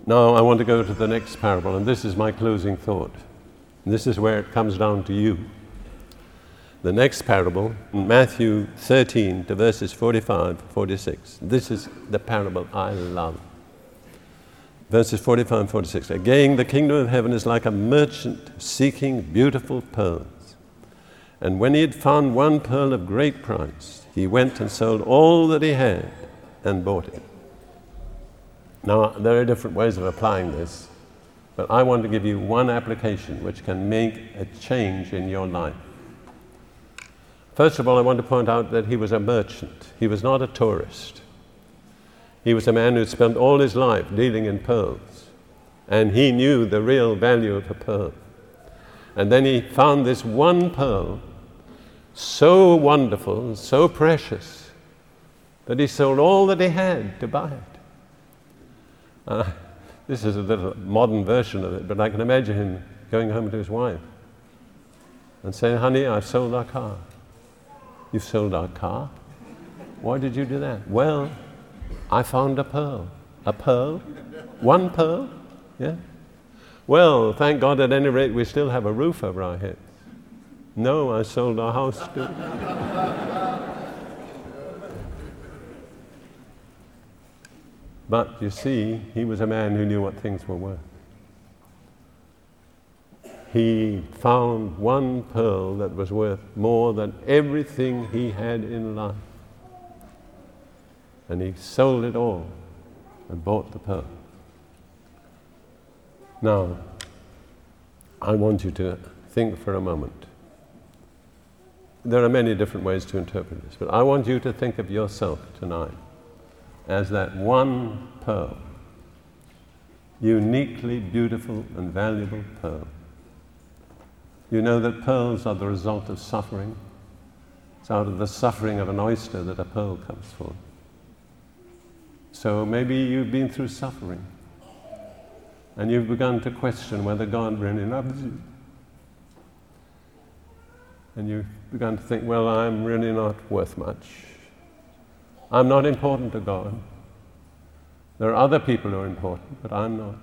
Now I want to go to the next parable, and this is my closing thought. And this is where it comes down to you. The next parable, in Matthew 13 to verses 45, 46. This is the parable I love. Verses 45 and 46. Again, the kingdom of heaven is like a merchant seeking beautiful pearls. And when he had found one pearl of great price, he went and sold all that he had and bought it. Now, there are different ways of applying this, but I want to give you one application which can make a change in your life. First of all, I want to point out that he was a merchant. He was not a tourist. He was a man who spent all his life dealing in pearls, and he knew the real value of a pearl. And then he found this one pearl so wonderful, so precious, that he sold all that he had to buy it. This is a little modern version of it, but I can imagine him going home to his wife and saying, "Honey, I've sold our car." "You've sold our car? Why did you do that?" "Well, I found a pearl." "A pearl? One pearl?" "Yeah." "Well, thank God at any rate we still have a roof over our heads." "No, I sold our house too." But you see, he was a man who knew what things were worth. He found one pearl that was worth more than everything he had in life. And he sold it all and bought the pearl. Now, I want you to think for a moment. There are many different ways to interpret this, but I want you to think of yourself tonight as that one pearl, uniquely beautiful and valuable pearl. You know that pearls are the result of suffering. It's out of the suffering of an oyster that a pearl comes forth. So maybe you've been through suffering, and you've begun to question whether God really loves you. And you've begun to think, well, I'm really not worth much. I'm not important to God. There are other people who are important, but I'm not.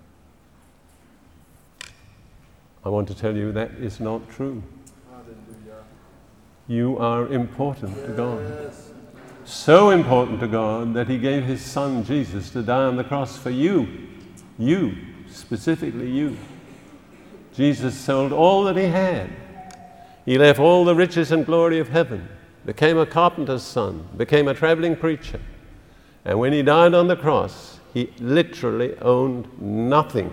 I want to tell you that is not true. Hallelujah. You are important to God. So important to God that he gave his son Jesus to die on the cross for you. You, specifically you. Jesus sold all that he had. He left all the riches and glory of heaven, became a carpenter's son, became a traveling preacher. And when he died on the cross, he literally owned nothing.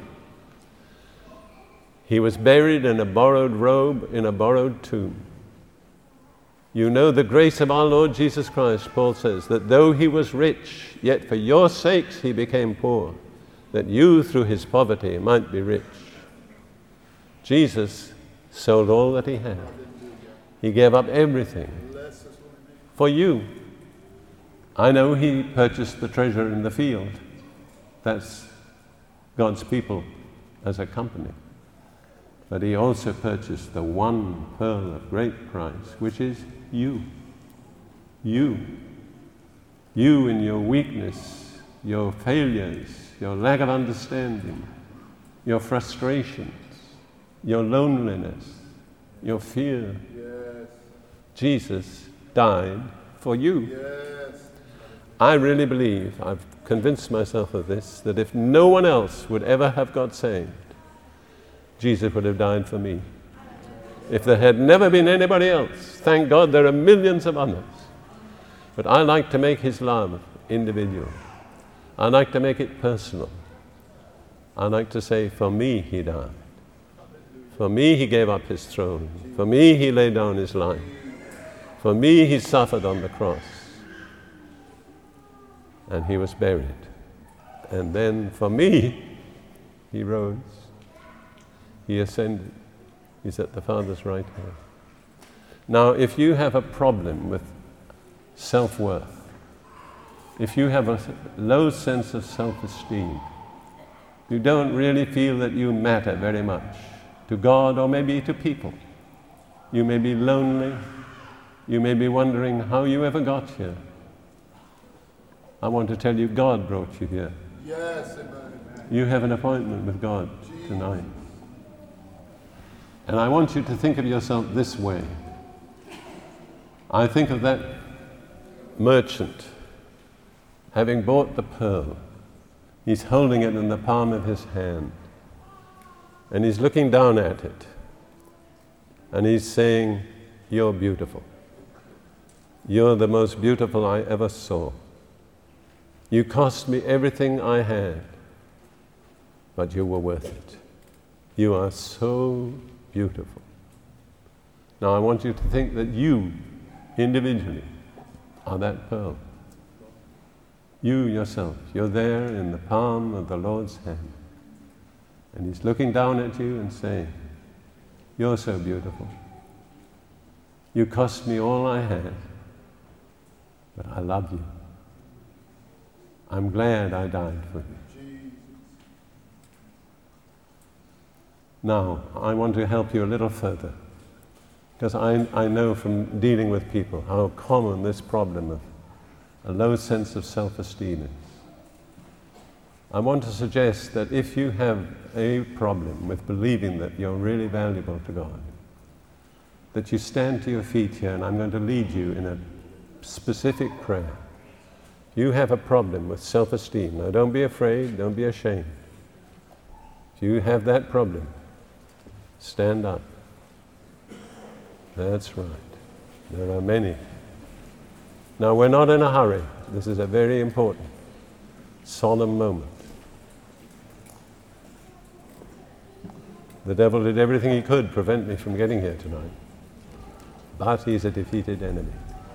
He was buried in a borrowed robe in a borrowed tomb. You know the grace of our Lord Jesus Christ, Paul says, that though he was rich, yet for your sakes he became poor, that you through his poverty might be rich. Jesus sold all that he had. He gave up everything for you. I know he purchased the treasure in the field. That's God's people as a company. But he also purchased the one pearl of great price, which is you. You. You in your weakness, your failures, your lack of understanding, your frustrations, your loneliness, your fear. Yes. Jesus died for you. Yes. I really believe, I've convinced myself of this, that if no one else would ever have got saved, Jesus would have died for me. If there had never been anybody else, thank God there are millions of others. But I like to make his love individual. I like to make it personal. I like to say, for me he died. For me he gave up his throne. For me he laid down his life. For me he suffered on the cross. And he was buried. And then for me, he rose. He ascended. He's at the Father's right hand. Now, if you have a problem with self-worth, if you have a low sense of self-esteem, you don't really feel that you matter very much to God or maybe to people. You may be lonely. You may be wondering how you ever got here. I want to tell you, God brought you here. Yes, amen. You have an appointment with God tonight. And I want you to think of yourself this way. I think of that merchant having bought the pearl. He's holding it in the palm of his hand. And he's looking down at it. And he's saying, "You're beautiful. You're the most beautiful I ever saw. You cost me everything I had, but you were worth it. You are so beautiful." Now I want you to think that you, individually, are that pearl. You yourself, you're there in the palm of the Lord's hand. And He's looking down at you and saying, "You're so beautiful. You cost me all I had, but I love you. I'm glad I died for you." Now, I want to help you a little further, because I know from dealing with people how common this problem of a low sense of self-esteem is. I want to suggest that if you have a problem with believing that you're really valuable to God, that you stand to your feet here and I'm going to lead you in a specific prayer. You have a problem with self-esteem. Now don't be afraid, don't be ashamed. If you have that problem, stand up. That's right. There are many. Now we're not in a hurry. This is a very important, solemn moment. The devil did everything he could to prevent me from getting here tonight. But he's a defeated enemy.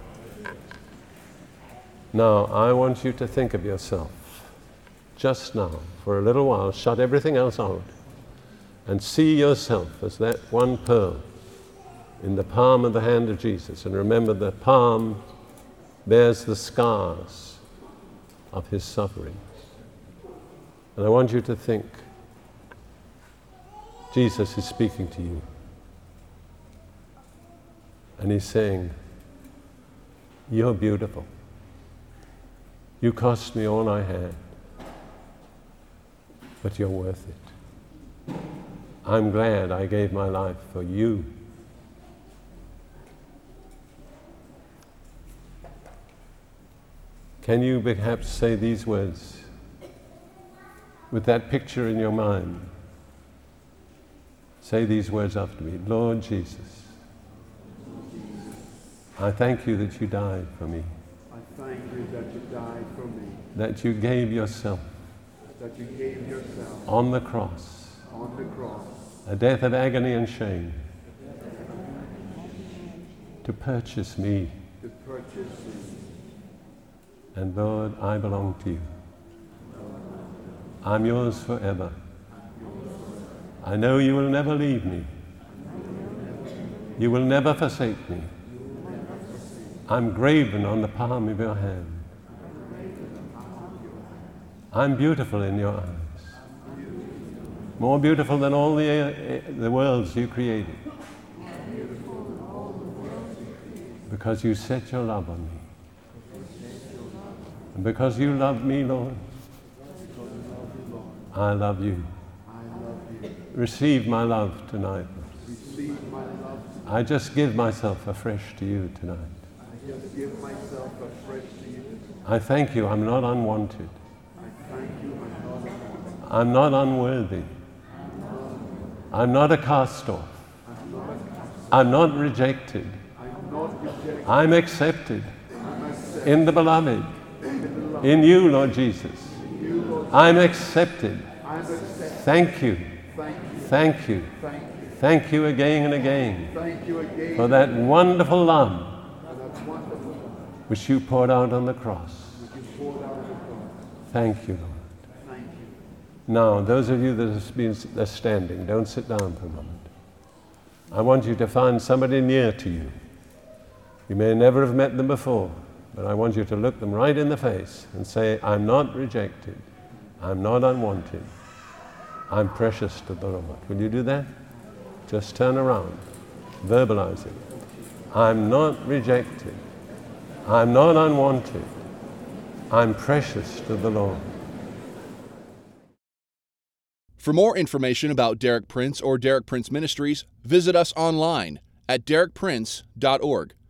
Now, I want you to think of yourself just now, for a little while, shut everything else out, and see yourself as that one pearl in the palm of the hand of Jesus. And remember, the palm bears the scars of His sufferings. And I want you to think, Jesus is speaking to you. And He's saying, "You're beautiful. You cost me all I had, but you're worth it. I'm glad I gave my life for you." Can you perhaps say these words with that picture in your mind? Say these words after me. "Lord Jesus, I thank you that you died for me. I thank you that you died for me. That you gave yourself That you gave yourself on the cross, on the cross, a death of agony and shame, to purchase me. to purchase me. And Lord, I belong to you. I'm yours forever. I know you will never leave me. You will never forsake me. I'm graven on the palm of your hand. I'm beautiful in your eyes. More beautiful than all the worlds you created. Because you set your love on me. And because you love me, Lord, I love you. Receive my love tonight. Receive my love. I just give myself afresh to you tonight. I just give myself afresh to you. I thank you, I'm not unwanted. I thank you, I'm not alone. I'm not unworthy. I'm not a cast-off. I'm not rejected. I'm not rejected. I'm accepted I'm accepted. in the beloved. In the beloved. In you, Lord Jesus. You, Lord. I'm accepted. I'm accepted. Thank you. Thank you. Thank you. Thank you. Thank you again and again Thank you again for that wonderful love for that wonderful love which you poured out on the cross. which you poured out on the cross. Thank you, Lord. Thank you. Now, those of you that are standing, don't sit down for a moment. I want you to find somebody near to you. You may never have met them before, but I want you to look them right in the face and say, "I'm not rejected. I'm not unwanted. I'm precious to the Lord." Will you do that? Just turn around, verbalize it. I'm not rejected. I'm not unwanted. I'm precious to the Lord. For more information about Derek Prince or Derek Prince Ministries, visit us online at derekprince.org.